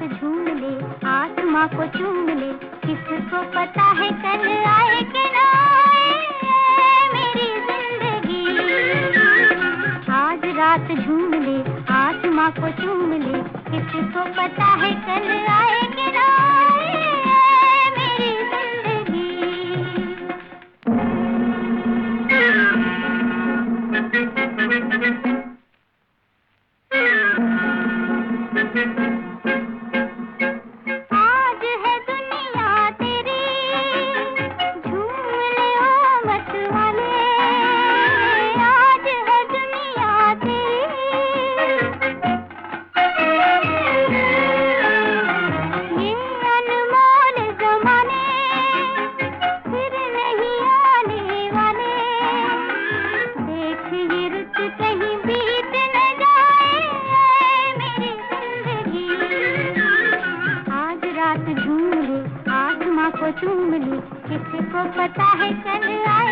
झूम ले, आसमां को चूम ले, किसको पता है कल आए कि ना आए मेरी जिंदगी। आज रात झूम ले, आसमां को चूम ले, किसको पता है कल आए कि ना आए मेरी जिंदगी। आज है दुनिया तेरी, झूम ले ओ मत वाले। आज है दुनिया तेरी, ये अनमोल ज़माने फिर नहीं आने वाले। देख ये रुत कहीं बीत न जाए मेरी जिंदगी। आज रात झूम ले, आसमां को चूम ले, किसको पता है कल आए